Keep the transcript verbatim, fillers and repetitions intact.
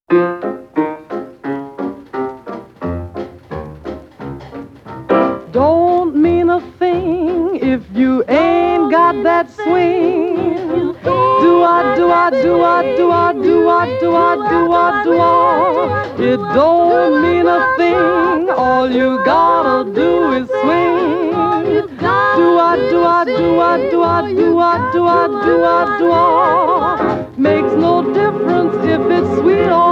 Don't mean a thing if you ain't got that swing. Do I, do I, do I, do I, do I, do I, do I, do I? It don't mean a thing. All you gotta do is swing. Do I, do I, do I, do I, do I, do I, do I, do I? Makes no difference if it's sweet or